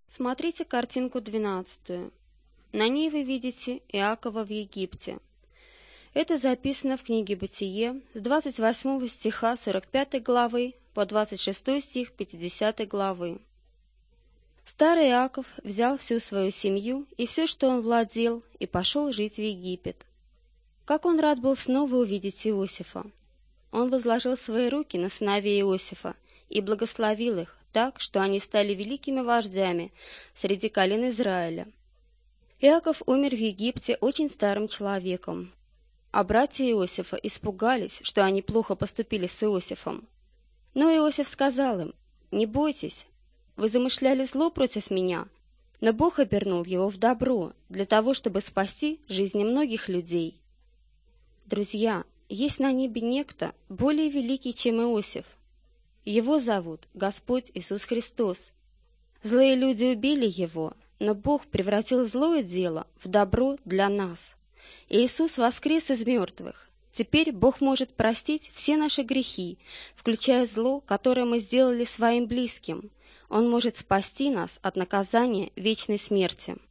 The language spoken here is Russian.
Смотрите картинку 12. На ней вы видите Иакова в Египте. Это записано в книге «Бытие» с 28 стиха 45 главы по 26 стих 50 главы. Старый Иаков взял всю свою семью и все, что он владел, и пошел жить в Египет. Как он рад был снова увидеть Иосифа! Он возложил свои руки на сыновей Иосифа и благословил их так, что они стали великими вождями среди колен Израиля. Иаков умер в Египте очень старым человеком, а братья Иосифа испугались, что они плохо поступили с Иосифом. Но Иосиф сказал им: «Не бойтесь, вы замышляли зло против меня, но Бог обернул его в добро для того, чтобы спасти жизни многих людей». Друзья, есть на небе некто более великий, чем Иосиф. Его зовут Господь Иисус Христос. Злые люди убили его, но Бог превратил злое дело в добро для нас. Иисус воскрес из мертвых. Теперь Бог может простить все наши грехи, включая зло, которое мы сделали своим близким. Он может спасти нас от наказания вечной смерти.